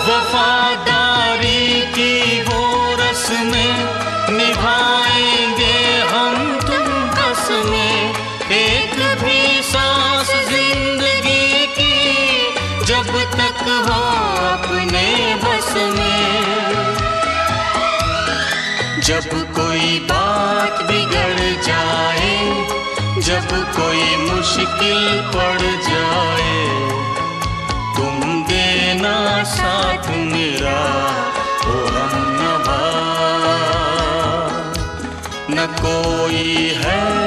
वफादारी की वो रस्में निभाएंगे हम तुम कसमें, एक भी सांस जिंदगी की जब तक हो अपने बस में। जब कोई बात बिगड़ जाए, जब कोई मुश्किल पड़ जाए, तुम देना साथ मेरा ओ हमनवा। न कोई है